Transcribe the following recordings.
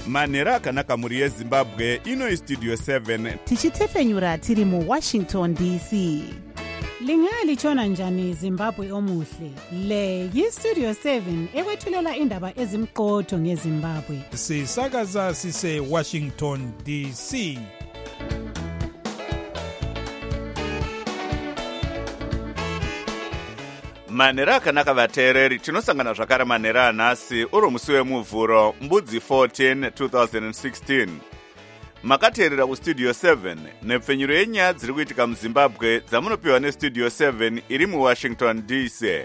manhero akanaka mhuri yezimbabwe. Ino Studio 7 tichitefenyura tiri muWashington DC. Lingalitshona njani Zimbabwe omuhle? Le yiStudio 7 ekwethulela indaba ezimqotho ngeZimbabwe. Sisakaza sise Washington DC. manhero akanaka vateereri, tinosangana zvakare manhero anhasi uro musi wemuvhuro mbudzi 14 2016. Makateerera kuStudio 7 nepfenyuro yenyaya dziri kuitika muZimbabwe dzamunopiwa neStudio 7 iri muWashington DC.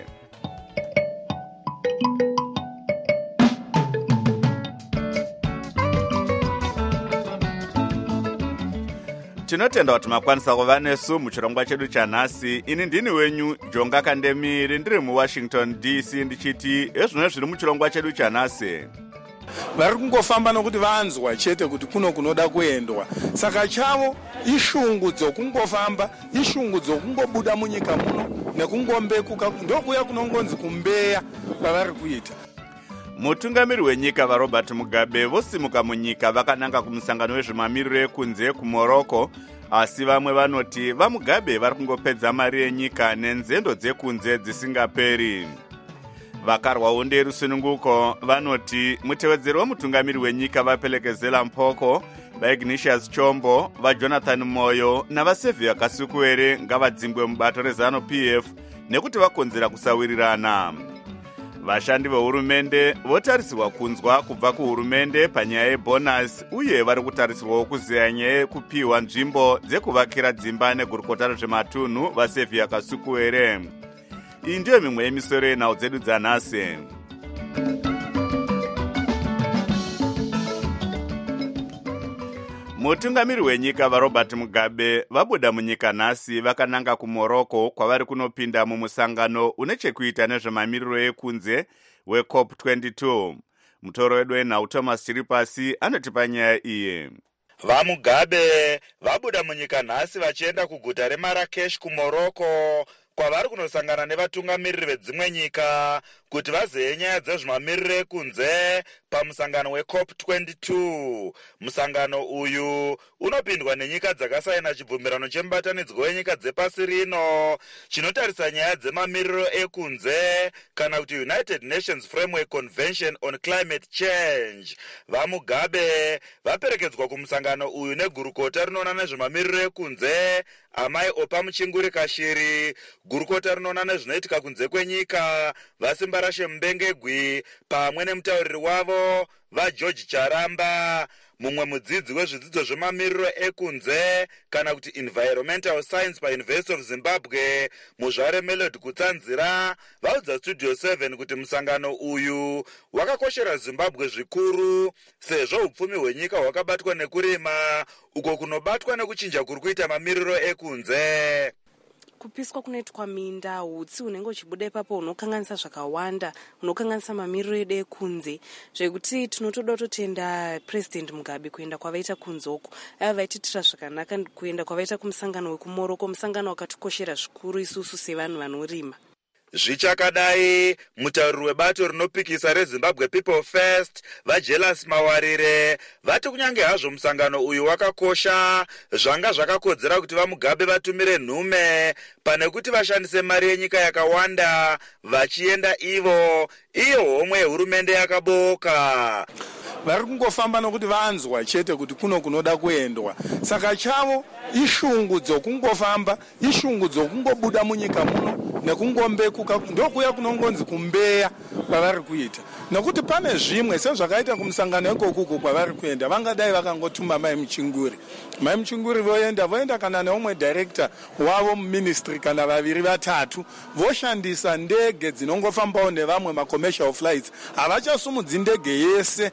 Tinotenda kuti makwanisa kuva nesu muchirongwa chedu chanhasi. Ini ndini wenyu Jonga Kandemiri, ndiri muWashington DC ndichiti ezvino zviri muchirongwa chedu chanhasi. Vari kungofamba nokuti vanzwa chete kuti kuno kunoda kuendwa. Saka chavo ishungu dzokungofamba, ishungu dzokungobuda munyika muno nekungombekuka, ndokuya kunongonzi kumbeya kwavari kuita. Mutungamiri wenyika vaRobert Mugabe vosimuka munyika vakananga kumusangano wezvemamiriro ekunze kuMorocco, asi vamwe vanoti vaMugabe vari kungopedza mari yenyika nenzendo dzekunze dzisingaperi. Vakarwawo nderusununguko vanoti mutevedzeri wemutungamiri wenyika vapelekezela Mpoko, vaIgnatius Chombo, vaJonathan Moyo navaSevia Kasukuwere ngavadzimbwe mubato reZANU-PF nekuti vakonzera kusawirirana. Vashandi vehurumende votarisirwa kunzwa kubva kuhurumende panyaya yebonus uye vari kutarisirwawo kuziya nyaya yekupiwa nzvimbo dzekuvakira dzimba negurukota rezvematunhu vaSevia Kasukuwere. Iyi ndiyo mimwe yemisoro yenhau dzedu dzanhasi. Mutungamiri wenyika vaRobert Mugabe vabuda munyika nhasi vakananga kuMorocco kwavari kunopinda mumusangano une chekuita nezvemamiriro ekunze weCOP22. Mutoro wedu wenhau Thomas Chiripasi anotipa nyaya iyi. VaMugabe vabuda munyika nhasi vachienda kuguta reMarrakesh kuMorocco kwavari kunosangana nevatungamiriri vedzimwe nyika kuti vaziye nyaya dzezvemamiriro ekunze pamusangano weCOP22. Musangano uyu unopindwa nenyika dzakasaina chibvumirano chemubatanidzwa wenyika dzepasi rino chinotarisa nyaya dzemamiriro ekunze kana kuti United Nations Framework Convention on Climate Change. VaMugabe vaperekedzwa kumusangano uyu negurukota rinoona nezvemamiriro ekunze Amai Opa Muchinguri Kashiri, gurukota rinoona nezvinoitika kunze kwenyika vaSimbarashe Mbengegwi pamwe nemutauriri wavo vaGeorge Charamba, mumwe mudzidzi wezvidzidzo zvemamiriro ekunze kana kuti environmental science paUniversity of Zimbabwe Muzvare Melody Kutsanzira vaudza Studio 7 kuti musangano uyu wakakoshera Zimbabwe zvikuru sezvo upfumi hwenyika hwakabatwa nekurima uko kunobatwa nekuchinja kuri kuita mamiriro ekunze. Kupiswa kunoitwa minda, hutsi unenge uchibuda ipapo unokanganisa zvakawanda, unokanganisa mamiriro edu ekunze, zvekuti tinotoda kutenda President Mugabe kuenda kwavaita kunzoko. Ava vaititira zvakanaka kuenda kwavaita kumusangano wekuMorocco, musangano wakatikoshera zvikuru isusu sevanhu vanorima. Zvichakadai, mutauriri webato rinopikisa reZimbabwe People First vaJelas Mawarire vati kunyange hazvo musangano uyu wakakosha, zvanga zvakakodzera kuti vaMugabe vatumire nhume pane kuti vashandise mari yenyika yakawanda vachienda iyo homwe yehurumende yakaboka. Vari kungofamba nokuti vanzwa chete kuti kuno kunoda kuendwa. Saka chavo ishungu dzokungofamba, ishungu dzokungobuda munyika muno nekungombekuka, ndokuya kunongonzi kumbeya kwavari kuita. Nokuti pane zvimwe sezvakaita kumusangano ikokuko kwavari kuenda, vangadai vakangotuma Mai Muchinguri. Mai Muchinguri voenda kana neumwe director wavo muministry kana vaviri vatatu, voshandisa ndege dzinongofambawo nevamwe macommercial flights. Havachasumudzi ndege yese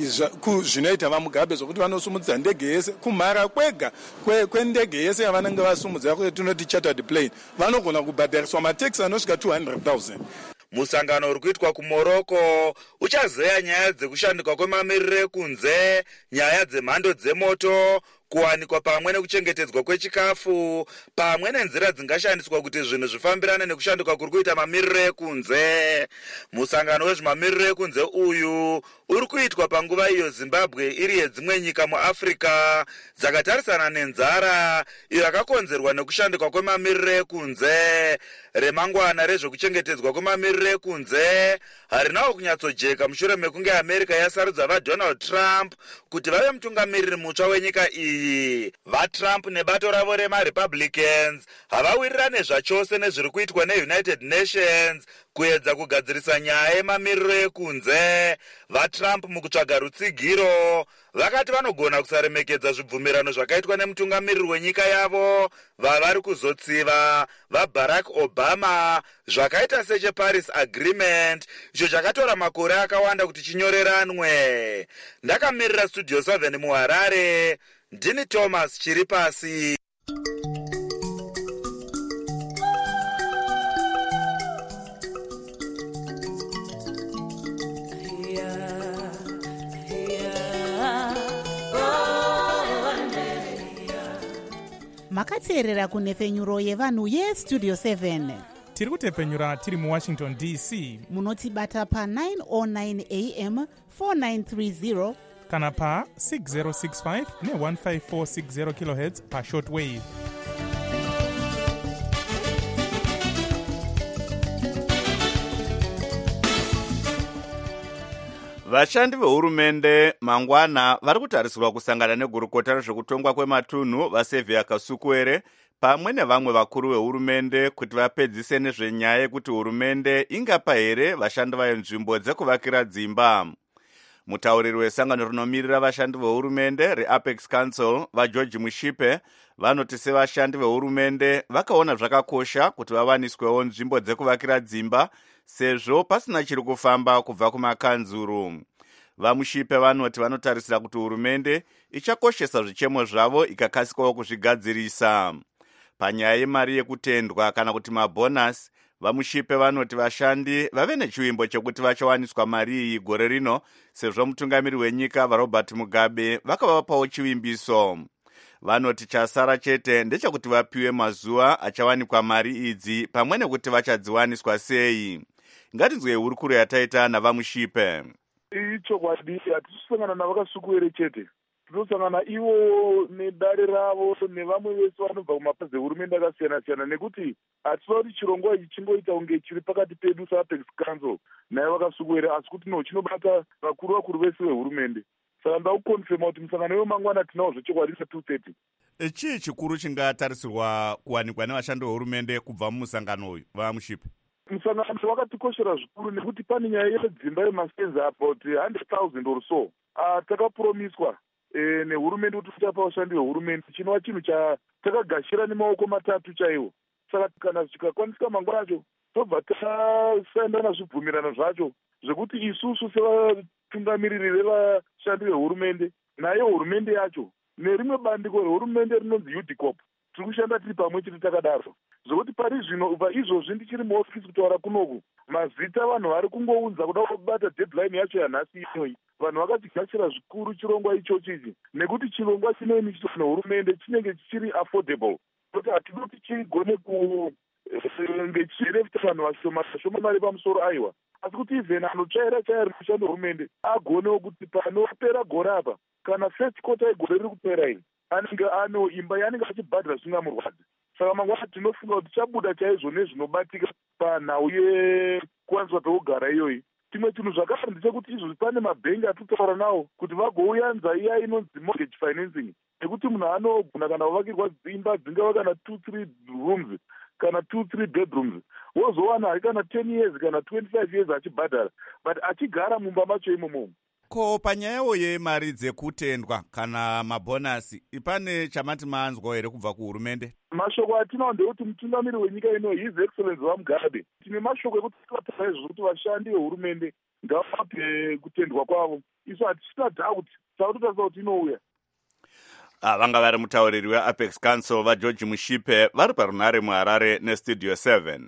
zvinoita vaMugabe zvokuti vanosumudza ndege yese kumhara kwega kwendege yese yavanenge vasumudza kuti tunoti chartered plane vanogona kubhadhariswa mataxi anosvika 200,000. Musangano uri kuitwa kuMorocco uchazeya nyaya dzekushandikwa kwemamiriro ekunze, nyaya dzemhando dzemoto, kuwanikwa pamwe nekuchengetedzwa kwechikafu pamwe nenzira dzingashandiswa kuti zvinhu zvifambirane nekushanduka kuri kuita mamiriro ekunze. Musangano wezvemamiriro ekunze uyu uri kuitwa panguva iyo Zimbabwe iri yedzimwe nyika muAfrica dzakatarisana nenzara iyo yakakonzerwa nekushanduka kwemamiriro ekunze. Remangwana rezvekuchengetedzwa kwemamiriro ekunze harinawo kunyatsojeka mushure mekunge America yasarudza vaDonald Trump kuti vave mutungamiriri mutsva wenyika iyi. VaTrump nebato ravo remaRepublicans havawirirane zvachose nezviri kuitwa neUnited Nations kuedza kugadzirisa nyaya yemamiriro ekunze. VaTrump mukutsvaga rutsigiro vakati vanogona kusaremekedza zvibvumirano zvakaitwa nemutungamiriri wenyika yavo vavari kuzotsiva vaBarack Obama zvakaita secheParis Agreement icho chakatora makore akawanda kuti chinyoreranwe. Ndakamirira Studio 7 muHarare, ndini Thomas Chiripasi. Makateerera kunhepfenyuro yevanhu yestudio 7. Tiri kutepfenyura tiri muWashington DC. Munotibata pa 909 am 4930 kana pa 6065 ne15460 kHz pa shortwave. Vashandi vehurumende mangwana vari kutarisirwa kusangana negurukota rezvekutongwa kwematunhu vaSevia Kasukuwere pamwe nevamwe vakuru vehurumende kuti vapedzise nezvenyaya yekuti hurumende ingapa here vashandi vayo nzvimbo dzekuvakira dzimba. Mutauriri wesangano rinomirira vashandi vehurumende reApex Council vaGeorge Mushipe vanoti sevashandi vehurumende vakaona zvakakosha kuti vawaniswewo nzvimbo dzekuvakira dzimba sezvo pasina chiri kufamba kubva kumakanzuru. VaMushipe vanoti vanotarisira kuti hurumende ichakoshesa zvichemo zvavo ikakasikawo kuzvigadzirisa. Panyaya yemari yekutendwa kana kuti mabhonasi, VaMushipe vanoti vashandi vave nechiwimbo chekuti vachawaniswa mari iyi gore rino sezvo mutungamiri wenyika vaRobert Mugabe vakavapawo chivimbiso. Vanoti chasara chete ndechekuti vapiwe mazuva achawanikwa mari idzi pamwe nekuti vachadziwaniswa sei. Ngatinzwei hurukuro yataita navaMushipe. Ichokwadi hatisosangana navakasukuwere chete, tinosangana ivo nedare ravo nevamwe vese vanobva kumapazi ehurumende akasiyana-siyana, nekuti hatinoda kuti chirongwa ichi chingoita kunge chiri pakati pedu seApex Council naye vakasukuwere, asi kuti no chinobata vakuru vese vehurumende. Saka ndakukonfirma kuti musangano wemangwana tinawo zvechokwadi sa2:30. Chii chikuru chingatarisirwa kuwanikwa nevashandi vehurumende kubva mumusangano uyu vaMushipe? Musangano wakatikoshera zvikuru nekuti pane nyaya yedzimba yemasenzi about 100,000 or so takapromiswa nehurumende kuti tichapa vashandi vehurumende, chinova chinhu chatakagashira nemaoko matatu chaiwo. Saka kana zvikakwanisika mangwana acho tobva tasaenda nazvibvumirano zvacho zvekuti isusu sevatungamiriri vevashandi vehurumende naye hurumende yacho nerimwe bandiko rehurumende rinonzi UDCOP tiri kushanda tiri pamwe chete takadaro, zvokuti pari zvino ubva izvozvi ndichiri muofisi kutaura kunoku mazita vanhu vari kungounza kuda kubata deadline yacho yanhasi inoyi. Vanhu vakachigashira zvikuru chirongwa ichochi ichi nekuti chirongwa chinoimiswa nehurumende chinenge chichiri affordable, kuti hatinoti chigone kunge chichirefuta vanhu vashoma mari pamusoro aiwa, asi kuti even anotsvaira rinoshanda hurumende agonewo kuti panopera gore apa kana first quarter yegore riri kupera ini anenge ano imba yaanenge achibhadhira zvisingamurwadzi. Saka mangwana tinofunga kuti chabuda chaizvo nezvinobatika panhau yekuwaniswa pekugara iyoyi. Timwe chinhu zvakare ndechekuti izvozvi pane mabhengi atitaura nawo kuti vagouyanza iya inonzi mortgage financing, nekuti munhu anogona kana kuvakirwa dzimba dzingava kana 2-3 rooms kana 2-3 bedrooms wozowana hari kana 10 years kana 25 years achibhadhara, but achigara mumba macho imomo. Ko panyayawo yemari dzekutendwa kana mabhonasi pane chamati maanzwa here kubva kuhurumende? Mashoko atinawo ndekuti mutungamiri wenyika ino His Excellency vaMugabe tine mashoko ekuti tikataura izvo kuti vashandi vehurumende ngavape kutendwa kwavo. Isu hatisina doubt takutotarisa kuti inouya. Vanga vari mutauriri weApex Council vaGeorge Mushipe vari parunhare muHarare neStudio 7.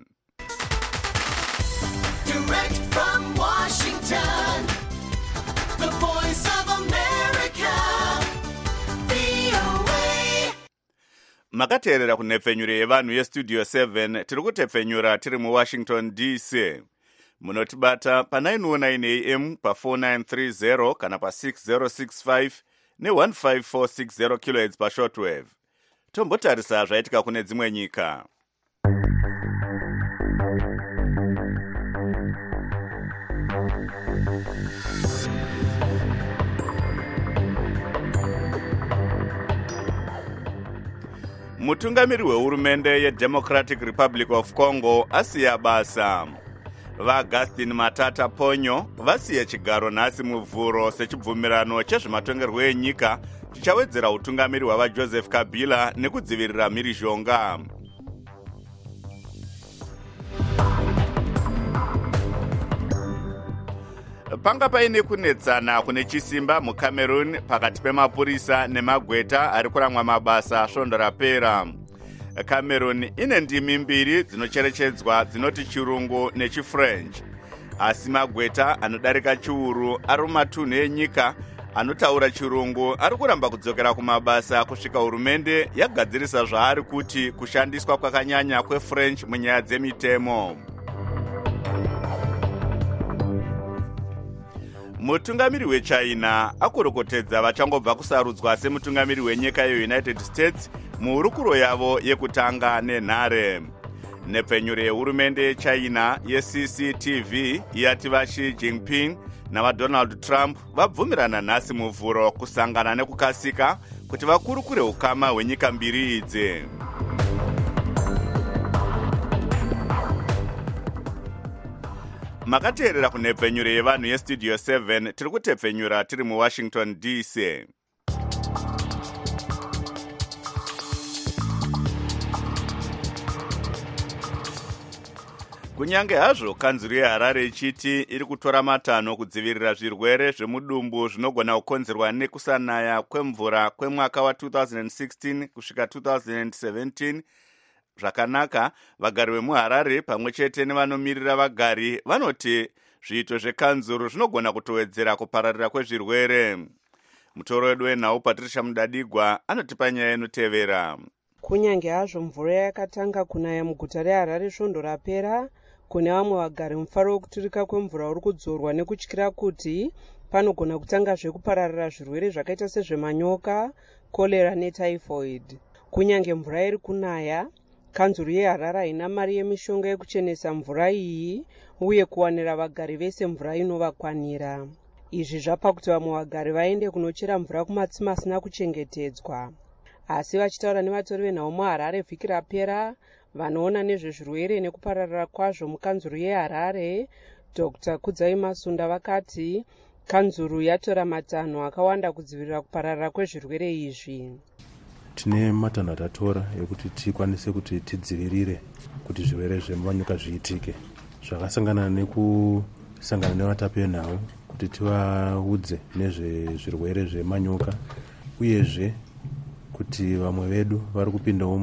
Direct from Washington, the voice of America, VOA. makateerera kunhepfenyuro yevanhu yestudio 7 tiri kutepfenyura tiri muwashington dc. Munotibata pa909 am pa4930 kana pa6065 ne15460 kHz pashortwave. Tombotarisa zvaitika kune dzimwe nyika. Mutungamiri wehurumende yeDemocratic Republic of Congo asiya basa. VaAugustin Matata Ponyo vasiye chigaro nhasi muvhuro sechibvumirano chezvematongerwo enyika chichawedzera utungamiri hwavaJoseph Kabila nekudzivirira mhirizhonga. Panga paine kunetsana kune chisimba muCameroon pakati pemapurisa nemagweta ari kuramwa mabasa svondo rapera. Cameroon ine ndimi mbiri dzinocherechedzwa dzinoti chirungu nechiFrench. Asi magweta anodarika chiuru ari mumatunhu enyika anotaura chirungu ari kuramba kudzokera kumabasa kusvika hurumende yagadzirisa zvaari kuti kushandiswa kwakanyanya kweFrench munyaya dzemitemo. Mutungamiri weChina akurokotedza vachangobva kusarudzwa semutungamiri wenyika yeUnited States muhurukuro yavo yekutanga nenhare. Nhepfenyuro yehurumende yeChina yeCCTV yati vaXi Jinping navaDonald Trump vabvumirana nhasi muvhuro kusangana nekukasika kuti vakurukure ukama hwenyika mbiri idzi. Makateerera kunhepfenyuro yevanhu yestudio 7 tiri kutepfenyura tiri muWashington DC. Kunyange hazvo kanzuru yeHarare ichiti iri kutora matanho kudzivirira zvirwere zvemudumbu zvinogona kukonzerwa nekusanaya kwemvura kwemwaka wa2016 kusvika 2017, zvakanaka, vagari vemuHarare pamwe chete nevanomirira vagari vanoti zviito zvekanzuru zvinogona kutowedzera kupararira kwezvirwere. Mutoro wedu wenhau Patricia Mudadigwa anotipa nyaya inotevera. Kunyange hazvo mvura yakatanga kunaya muguta reHarare svondo rapera, kune vamwe vagari mufaro wekuturika kwemvura uri kudzorwa nekutyira kuti panogona kutanga zvekupararira zvirwere zvakaita sezvemanyoka, kolera netyphoid. Kunyange mvura iri kunaya, kanzuru yeHarare haina mari yemishonga yekuchenesa mvura iyi uye kuwanira vagari vese mvura inovakwanira. Izvi zvapa kuti vamwe vagari vaende kunochera mvura kumatsime asina kuchengetedzwa. Asi vachitaura nevatori venhau muHarare vhiki rapera, vanoona nezvezvirwere nekupararira kwazvo mukanzuru yeHarare, Dr. Kudzai Masunda vakati kanzuru yatora matanho akawanda kudzivirira kupararira kwezvirwere izvi. Tine matanho atatora ekuti tikwanise kuti tidzivirire kuti zvirwere zvemanyoka zviitike, zvakasangana nekusangana nevatapi venhau kuti tivaudze nezvezvirwere zvemanyoka, uyezve kuti vamwe vedu vari kupindawo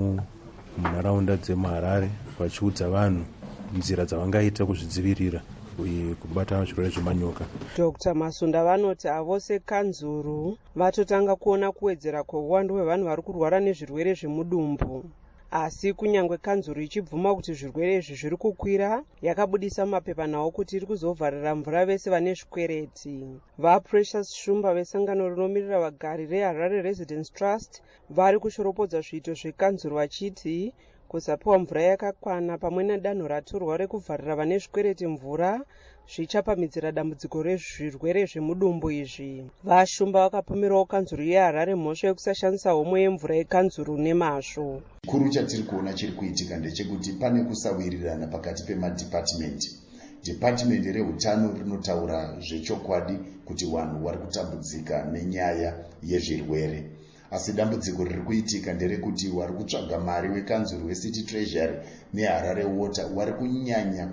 munharaunda dzemuHarare vachiudza vanhu nzira dzavangaita kuzvidzivirira uye kubata zvirwere zvemanyoka. Dr. Masunda vanoti avose kanzuru vatotanga kuona kuwedzera kweuwandu hwevanhu vari kurwara nezvirwere zvemudumbu. Asi kunyange kanzuru ichibvuma kuti zvirwere izvi zviri kukwira, yakabudisa mapepanhau kuti iri kuzovharira mvura vese vane zvikwereti. VaPrecious Shumba vesangano rinomirira vagari reHarare Residence Trust vari kushoropodza zviito zvekanzuru vachiti kusapiwa mvura yakakwana pamwe nedanho ratorwa rekuvharira vane zvikwereti mvura zvichapamhidzira dambudziko rezvirwere zvemudumbu izvi. VaShumba vakapomerawo kanzuru yeHarare mhosva yekusashandisa homwe yemvura yekanzuru nemazvo. Chikuru chatiri kuona chiri kuitika ndechekuti pane kusawirirana pakati pemadhipatimenti. Dhipatimenti rehutano rinotaura zvechokwadi kuti vanhu vari kutambudzika nenyaya yezvirwere. Asi dambudziko riri kuitika nderekuti vari kutsvaga mari wekanzuru weCity Treasury neHarare Water vari kunyanya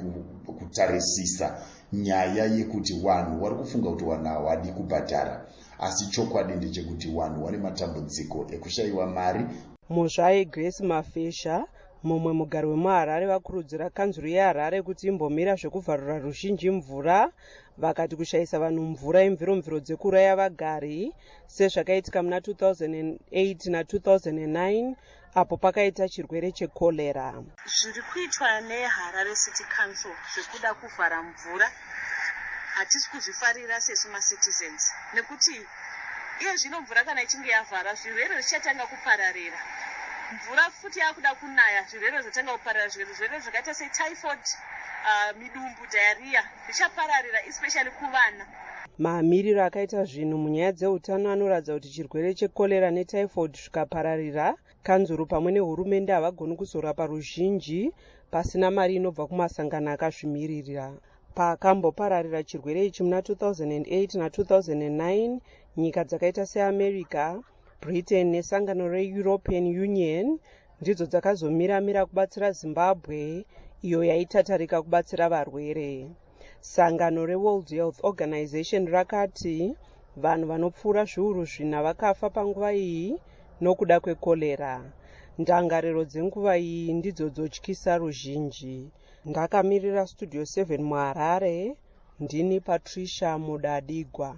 kutarisisa nyaya yekuti vanhu vari kufunga kuti vanhu havadi kubhadhara. Asi chokwadi ndechekuti vanhu vane matambudziko ekushayiwa mari. Muzvai Grace Mafesha, mumwe mugari wemuHarare, vakurudzira kanzuru yeHarare kuti imbomira zvekuvharura ruzhinji mvura, vakati kushayisa vanhu mvura imviro dzekuuraya vagari sezvakaitika muna 2008 na 2009 apo pakaita chirwere chekorera. Zviri kuitwa neHarare City Council zvekuda kuvhara mvura hatisi kuzvifarira sesu macitizens, nekuti iye zvino mvura kana ichinge yavhara zvirwere zvichatanga kupararira. Mvura futi yakuda kunaya, zvirwere zvotanga kupararira, zvirwere zvakaita setyphoid, midumbu, diarrhea zvichapararira especially kuvana. Mamiriro akaita zvinhu munyaya dzeutano anoratidza kuti chirwere chekorera netyphoid zvikapararira, kanzuru pamwe nehurumende havagoni kuzorapa ruzhinji pasina mari inobva kumasangano akazvimiririra. Pakambopararira chirwere ichi muna 2008 na2009, nyika dzakaita seAmerica, Britain nesangano reEuropean Union ndidzo dzakazomira kubatsira Zimbabwe, iyo yaitatarika kubatsira varwere. Sangano reWorld Health Organization rakati vanhu vanopfuura zviuru 4 vakafa panguva iyi nokuda kwekorera. Ndangariro dzenguva iyi ndidzo dzotyisa ruzhinji. Ndakamirira Studio 7 muHarare, ndini Patricia Mudadigwa.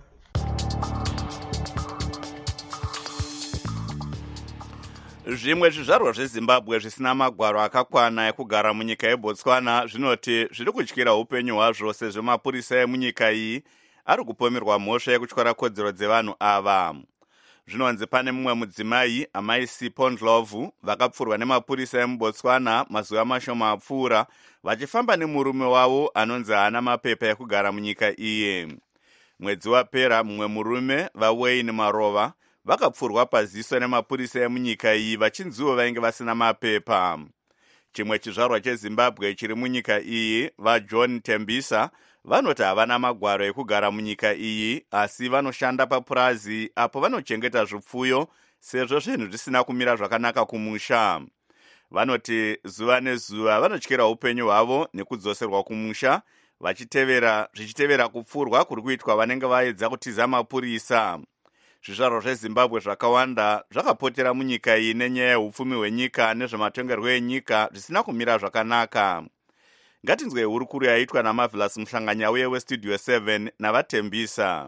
Zvimwe zvizvarwa zveZimbabwe zvisina magwaro akakwana ekugara munyika yeBotswana zvinoti zviri kutyira upenyu hwazvo sezvo mapurisa emunyika iyi ari kupomerwa mhosva yekutyora kodzero dzevanhu ava. Zvinonzi pane mumwe mudzimai, amai Sipho Ndlovu, vakapfurwa nemapurisa emuBotswana mazuva mashoma apfuura vachifamba nemurume wavo anonzi haana mapepa ekugara munyika iye. Mwedzi wapera mumwe murume, vaWayne Marova, vakapfurwa paziso nemapurisa emunyika iyi vachinziwo vainge vasina mapepa. Chimwe chizvarwa cheZimbabwe chiri munyika iyi, vaJohn Tembisa, vanoti havana magwaro ekugara munyika iyi, asi vanoshanda papurazi apo vanochengeta zvipfuyo sezvo zvinhu zvisina kumira zvakanaka kumusha. Vanoti zuva nezuva vanotyira upenyu hwavo nekudzoserwa kumusha zvichitevera kupfurwa kuri kuitwa vanenge vaedza kutiza mapurisa. Zvizvarwa zveZimbabwe zvakawanda zvakapotera munyika iyi nenyaya yeupfumi hwenyika nezvematongerwo enyika zvisina kumira zvakanaka. Ngatinzwe hurukuru yaitwa naMarvelous Muhlanganya uye weStudio 7 navatembisa.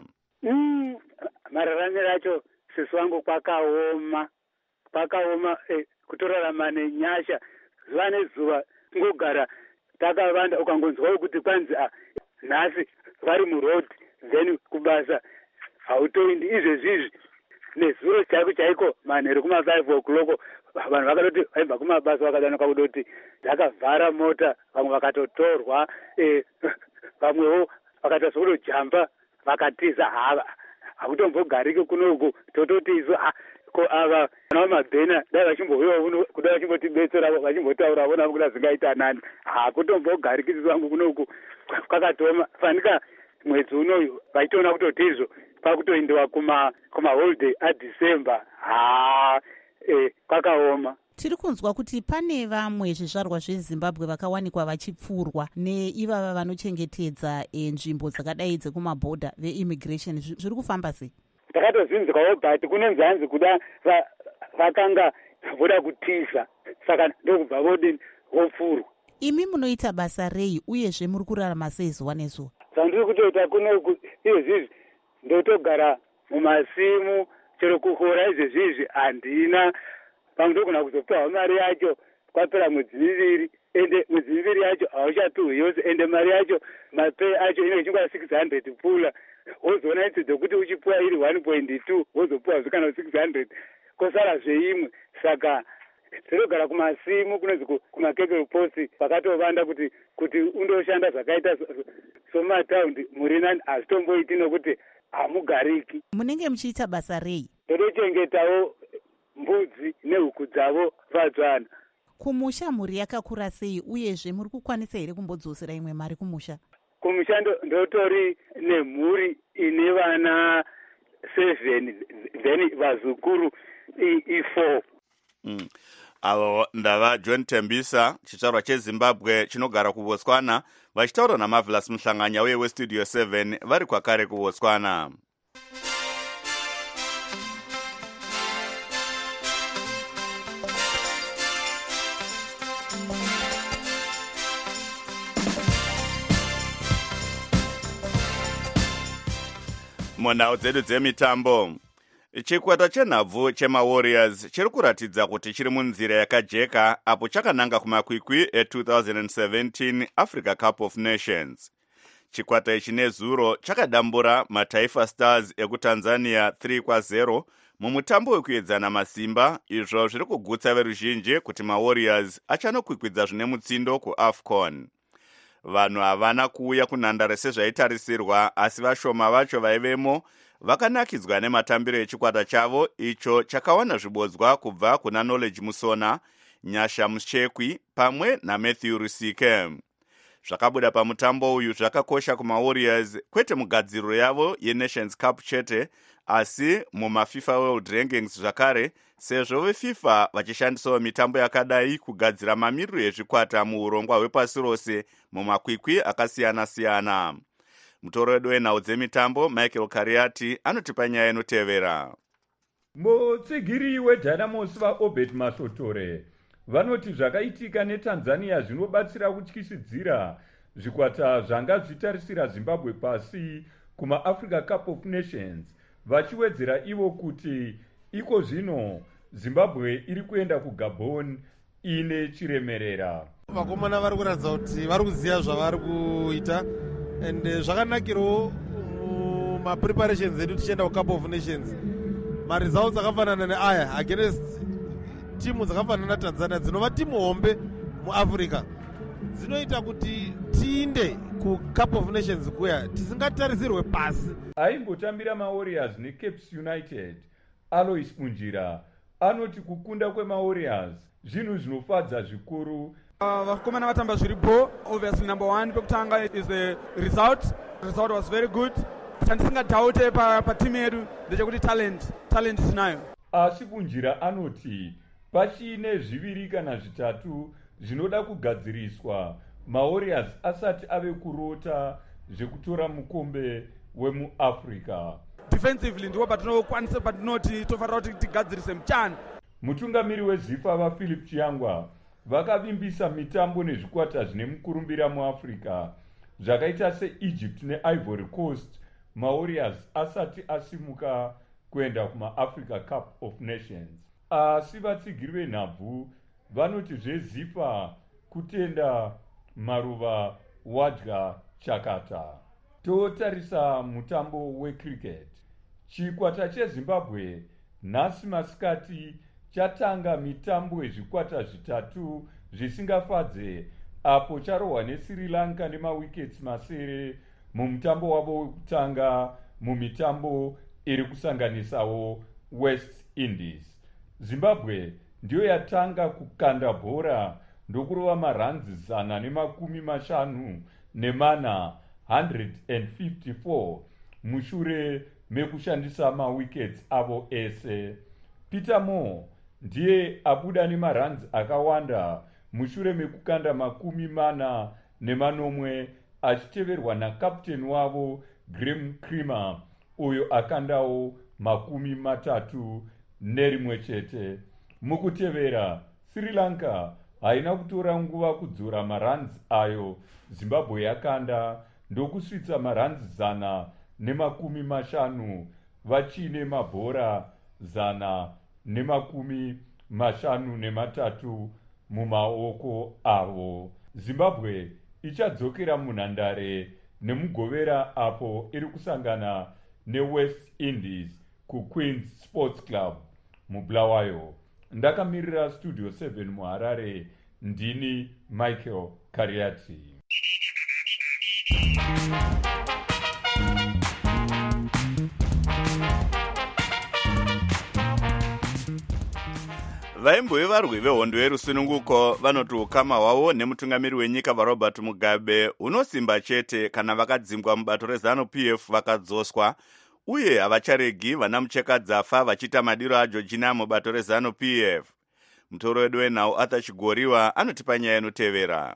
Mararamiro acho sisi wangu kwakaoma kutorarama nenyasha zuva nezuva ngogara takavanda ukangonzwawo kuti kwanzi nhasi vari muroad then kubasa hautoindi izvezvizvi nezuro chaiko manheru kuma5 o'clock vanhu vakatoti vaibva kumabasa vakadanoka kudoti dzakavhara mota, vamwe vakatotorwa, vamwewo vakatozodojamba vakatiza. Hakutombogariki kunoku tototi isu ko ava vana vamabhena dai vachimbowiwa kudai vachimbotibetsera vachimbotaura vona kuti zingaita nani. Hakutombogariki isu vangu kunoku kwakatoma fanika mwedzi unoyu vachitoona kutotizvo pakutoendewa kumaholiday aDecember. Kwakaoma. Tiri kunzwa kuti pane vamwe zvizvarwa zveZimbabwe vakawanikwa vachipfurwa neivava vanochengetedza nzvimbo dzakadai dzekumabhodha veimmigration. Zviri kufamba sei? Takatozvinzwawo but kunonzi hanzi kuda vakanga voda kutiza saka ndokubva vodini vopfurwa. Imi munoita basa rei uyezve muri kurarama sei zuva nezuva? Zvandiri kutoita kunoku izvezvizvi ndotogara mumasimu chero kuhora izvezvizvi handina. Pamwe ndogona kuzopiwa mari yacho kwapera mwedzi miviri, ende mwedzi miviri yacho hauchapiwi yose, ende mari yacho mapei acho inenge ichingwa 600 pfuura. Wozoona itsi dzokuti uchipiwa iri 1.2 wozopiwa zvikana 600 kosara zveimwe. Saka tinogara kumasimu kunonzi kumakepe posti pakatovanda kuti undoshanda zvakaita somataundi muri nani hazitomboiti nokuti hamugariki. Munenge muchiita basa rei? Totochengetawo mbudzi nehuku dzavo vadzwana. Kumusha mhuri yakakura sei uyezve muri kukwanisa here kumbodzosera imwe mari kumusha? Kumusha ndotori nemhuri ine vana 7 then vazukuru 4. Avo ndava John Tembisa, chizvarwa cheZimbabwe chinogara kuBotswana, vachitaura naMarvelous Muhlanganya uye weStudio 7 vari kwakare kuBotswana. Munhau dzedu dzemitambo, chikwata chenhabvu chemawarriors chiri kuratidza kuti chiri munzira yakajeka apo chakananga kumakwikwi e2017 Africa Cup of Nations. Chikwata ichi nezuro chakadambura maTaifa Stars ekutanzania 3-0 mumutambo wekuedzana masimba, izvo zviri kugutsa veruzhinji kuti mawarriors achanokwikwidza zvine mutsindo kuAFCON. Vanhu havana kuuya kunhandare sezvaitarisirwa, asi vashoma vacho vaivemo vakanakidzwa nematambiro echikwata chavo, icho chakawana zvibodzwa kubva kuna Knowledge Musona, Nyasha Muchekwi pamwe naMatthew Rusike. Zvakabuda pamutambo uyu zvakakosha kumawarriors, kwete mugadziriro yavo yeNations Cup chete, asi mumaFIFA World Rankings zvakare, sezvo veFIFA vachishandisawo mitambo yakadai kugadzira mamiriro ezvikwata muurongwa hwepasi rose mumakwikwi akasiyana-siyana. Mutoro wedu wenhau dzemitambo Michael Kariati anotipa nyaya inotevera. Mutsigiri weDynamos vaObed Masotore vanoti zvakaitika neTanzania zvinobatsira kutyisidzira zvikwata zvanga zvitarisira Zimbabwe pasi kumaAfrica Cup of Nations, vachiwedzera ivo kuti iko zvino Zimbabwe iri kuenda kuGabon ine chiremerera. Vakomana vari kuratidza kuti vari kuziva zvavari kuita, and zvakanakirawo mapreparations edu tichienda kuCup of Nations. Maresults akafanana neaya against timu dzakafanana naTanzania dzinova timu hombe muAfrica, dzinoita kuti tiinde kuCup of Nations kuya tisingatarisirwe pasi. Aimbotambira maWarriors neCapes United, Alois Bunjira anoti kukunda kwemaWarriors zvinhu zvinofadza zvikuru. Vakomana vatamba zviripo. Obviously number one pekutanga is the result. The result was very good. Chandisingadhaute patimu yedu ndechekuti talent tinayo. Asi Bunjira anoti pachine zviviri kana zvitatu zvinoda kugadziriswa maWarriors asati ave kurota zvekutora mukombe wemuAfrica. Defensively ndipo patinokwanisa patinoti tofanira kuti tigadzirise muchana. Mutungamiri weZIFA vaPhilip Chiyangwa vakavimbisa mitambo nezvikwata zvine mukurumbira muAfrica zvakaita seEgypt neIvory Coast maWarriors asati asimuka kuenda kumaAfrica Cup of Nations. Asi vatsigiri venhabvu vanoti zveZIFA kutenda maruva wadya chakata. Totarisa mutambo wecricket. Chikwata cheZimbabwe nhasi masikati chatanga mitambo yezvikwata zvitatu zvisingafadze apo charohwa neSri Lanka nemawickets masere mumutambo wavo wekutanga mumitambo iri kusanganisawo West Indies. Zimbabwe ndiyo yatanga kukanda bhora ndokurova maranzi 154 154 mushure mekushandisa mawickets avo ese. Peter Moore ndiye abuda nemaranzi akawanda mushure mekukanda 40 achiteverwa nakapteni wavo Graham Creamer uyo akandawo 31 chete. Mukutevera, Sri Lanka haina kutora nguva kudzora maranzi ayo Zimbabwe yakanda ndokusvitsa maranzi 150 vachine mabhora 153 mumaoko avo. Zimbabwe ichadzokera munhandare nemugovera apo iri kusangana neWest Indies kuQueen's Sports Club muBulawayo. Ndakamirira Studio 7 muHarare, ndini Michael Kariati. Vaimbowe varwi vehondo yerusununguko vanoti ukama hwavo nemutungamiri wenyika vaRobert Mugabe unosimba chete kana vakadzingwa mubato reZANU-PF vakadzoswa, uye havacharegi vana muchekadzafa vachita madiro aJoργina mubato reZANU-PF. Mutoro wedu wenhau Arthur Chigoriwa anotipa nyaya inotevera.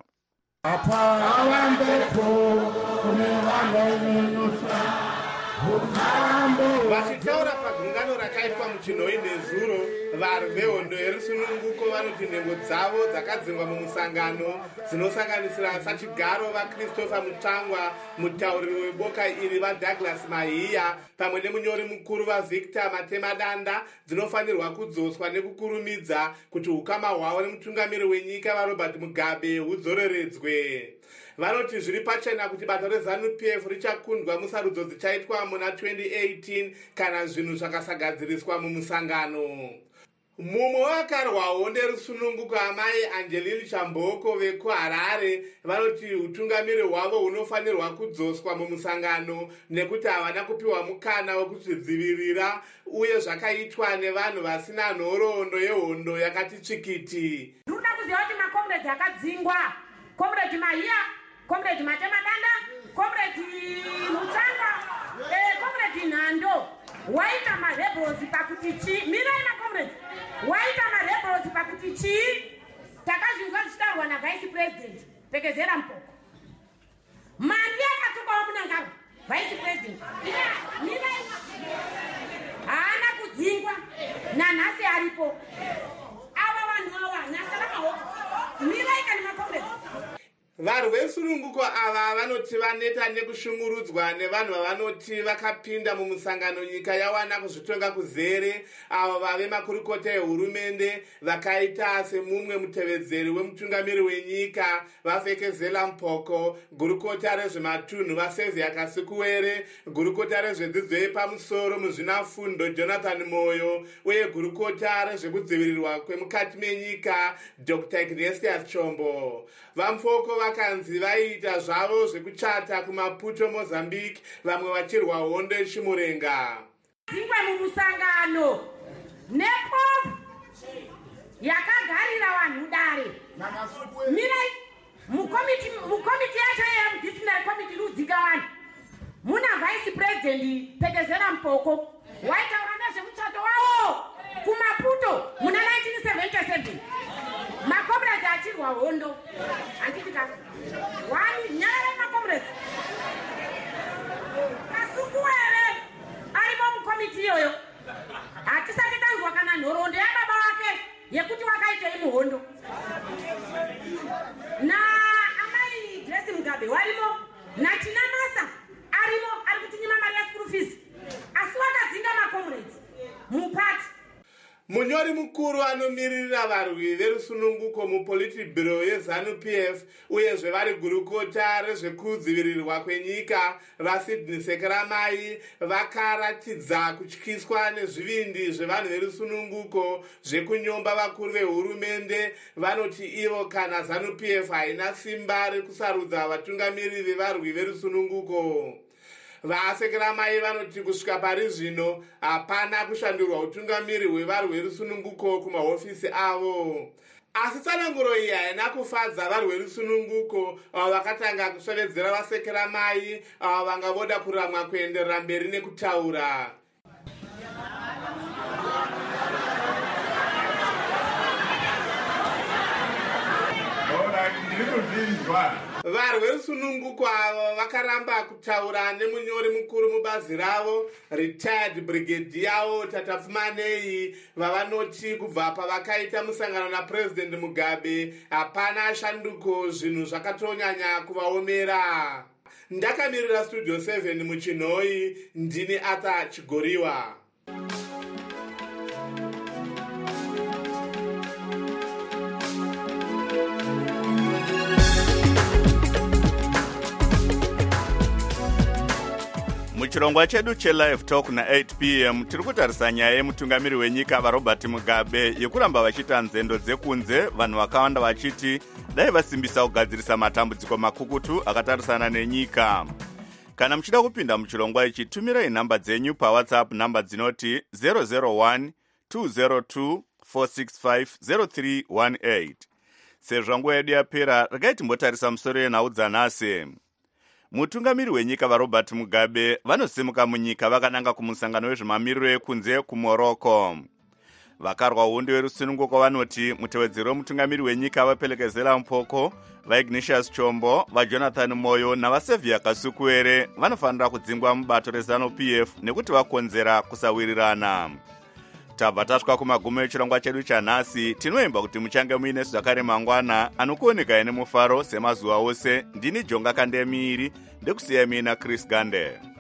vachitaura pagungano rakaitwa muchinhoi nezuro varwi vehondo yerusununguko vanoti nhengo dzavo dzakadzingwa mumusangano dzinosanganisira sachigaro vakristopher mutsvangwa, mutauriri weboka iri vadouglas mahiya pamwe nemunyori mukuru vavictor matemadanda dzinofanirwa kudzoswa nekukurumidza kuti ukama hwavo nemutungamiri wenyika varobert mugabe hudzoreredzwe. Vanoti zviri pachena kuti bata reZANU-PF richakundwa musarudzo dzichaitwa muna 2018 kana zvinhu zvakasagadziriswa mumusangano. Mumwe wakarwawo nerusununguko amai Angeline Chamboko vekuHarare vanoti utungamiri hwavo hunofanirwa kudzoswa mumusangano nekuti havana kupiwa mukana wekuzvidzivirira uye zvakaitwa nevanhu vasina nhoroondo yehondo yakati tsvikiti. Ndinoda kuziva kuti makomredi akadzingwa, komredi Mahiya, komredi Matemadanda, komredi Mutsvangwa, komredi Nhando, waita marebels pakuti chi? Mirai makomredi, waita marebels pakuti chi? Takazvinzwa zvichitaurwa navice president Pekezera Mpoko. Mari yakatukawo munangaro vice president. Mirai haana kudzingwa nanhasi aripo. Ava vanhu ava nasara mahoko. Mirai kani makomredi. Varwi vesununguko ava vanoti vaneta nekushungurudzwa nevanhu vavanoti vakapinda mumusangano nyika yawana kuzvitonga kuzere avo vave makurukota ehurumende vakaita semumwe mutevedzeri wemutungamiri wenyika vaFekezela Mpoko, gurukota rezvematunhu vaSevia Kasikuwere, gurukota rezvedzidzo yepamusoro muzvinafundo Jonathan Moyo uye gurukota rezvekudzivirirwa kwemukati menyika Dr. Ignatius Chombo. Vamfoko vakanzi vaita zvavo zvekuchata kuMaputo, Mozambique, vamwe vachirwa hondo yechimurenga. Dzingwa mumusangano nepo yakagarira vanhu dare. Mirai mukomiti yacho yemudisciplinary committee rudzika vanhu. Muna vice president Pekezera Mpoko waitaura nezvemuchato wavo kuMaputo muna 1977. Makomredi achirwa hondo. Handiti kana. Wani nyara makomredi. Kasikuwere arimo mukomiti iyoyo. Hatisati tanzwa kana nhoroondo yababa wake yekuti wakaitei muhondo. Na amai Grace Mugabe warimo, na Chinamasa arimo ari kutinyima mari ya school fees. Asi wakadzinga makomredi mupati. Munyori mukuru anomirira varwi verusununguko mupolitibhiro yeZANU-PF uyezve vari gurukota rezvekudzivirirwa kwenyika vaSydney Sekeramai vakaratidza kutyiswa nezvivindi zvevanhu verusununguko zvekunyomba vakuru vehurumende. Vanoti ivo kana ZANU-PF haina simba rekusarudza vatungamiri vevarwi verusununguko. VaSekeramai vanoti kusvika pari zvino hapana kushandurwa utungamiri hwevarwi verusununguko kumahofisi avo. Asi tsananguro iyi haina kufadza varwi verusununguko avo vakatanga kusvevedzera vaSekeramai avo vanga voda kuramwa kuenderera mberi nekutaura. Varwi verusununguko avo vakaramba kutaura nemunyori mukuru mubazi ravo retired brigadier Tata Fumanei vavanoti kubva pavakaita musangano napresident Mugabe hapana shanduko zvinhu zvakatonyanya kuvaomera. Ndakamirira studio 7 muchinhoi, ndini Arthur Chigoriwa. Muchirongwa chedu chelive talk na 8 p.m. tiri kutarisa nyaya yemutungamiri wenyika vaRobert Mugabe yekuramba vachiita nzendo dzekunze, vanhu vakawanda vachiti dai vasimbisa kugadzirisa matambudziko makukutu akatarisana nenyika. Kana muchida kupinda muchirongwa ichi, tumirai nhamba dzenyu paWhatsApp, nhamba dzinoti 001 202 465 0318. Sezvo nguva yedu yapera, regai timbotarisa musoro yenhau dzanhasi. Mutungamiri wenyika vaRobert Mugabe vanosimuka munyika vakananga kumusangano wezvemamiriro ekunze kuMorocco. vakarwa hondo yerusununguko vanoti mutevedzero wemutungamiri wenyika vapelekezela mpoko, vaignatius chombo, vajonathan moyo navasevhia kasukuere vanofanira kudzingwa mubato rezanu-pf nekuti vakonzera kusawirirana. tabva tasvika kumagumo echirongwa chedu chanhasi. Tinoimba kuti muchange muine zvakare mangwana anokuonekai nemufaro semazuva ose. Ndini Jonga Kandemiri, ndekusiya mina Chris Gande.